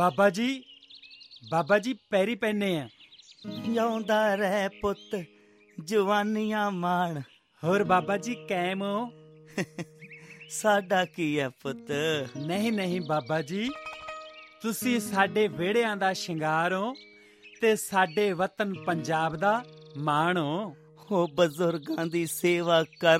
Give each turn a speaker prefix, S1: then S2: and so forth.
S1: ਬਾਬਾ ਜੀ ਪੈਰੀ ਪੈਨੇ ਆ।
S2: ਜਿਉਂਦਾ ਰਹਿ ਪੁੱਤ, ਜਵਾਨੀਆਂ ਮਾਣ।
S1: ਹੋਰ ਬਾਬਾ ਜੀ ਕੈਮ ਹੋ?
S2: ਸਾਡਾ ਕੀ ਹੈ ਪੁੱਤ।
S1: ਨਹੀਂ ਬਾਬਾ ਜੀ, ਤੁਸੀਂ ਸਾਡੇ ਵਿਹੜਿਆਂ ਦਾ ਸ਼ਿੰਗਾਰ ਹੋ ਤੇ ਸਾਡੇ ਵਤਨ ਪੰਜਾਬ ਦਾ ਮਾਣ ਹੋ।
S2: ਉਹ ਬਜ਼ੁਰਗਾਂ ਦੀ ਸੇਵਾ ਕਰ